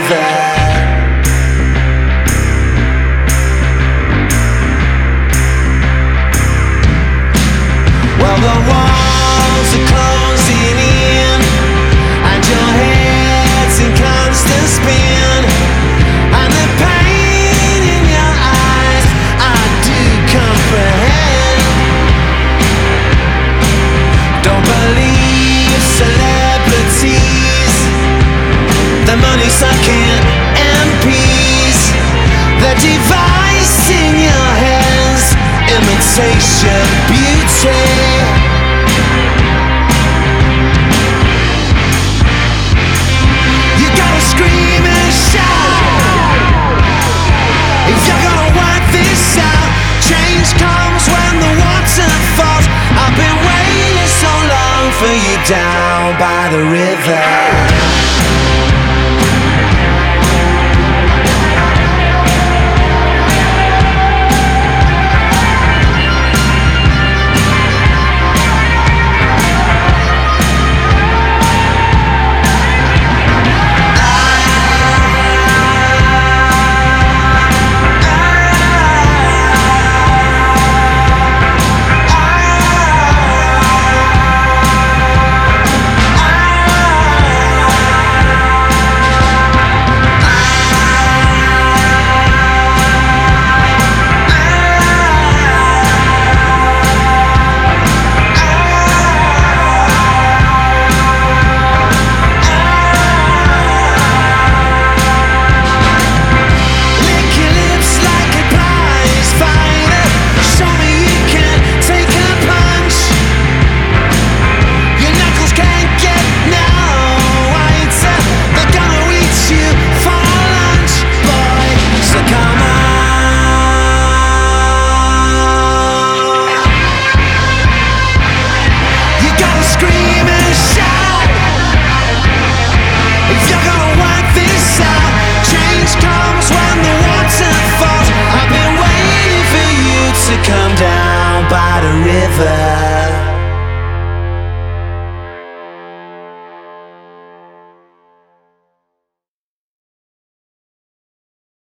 river. Well, the walls are closing in, and your head's in constant spin, and the pain in your eyes I do comprehend. Don't believe celebrities, the money sucking MPs, the device in your hands, imitation beauty. You gotta scream and shout if you're gonna work this out. Change comes when the water falls. I've been waiting so long for you down by the river.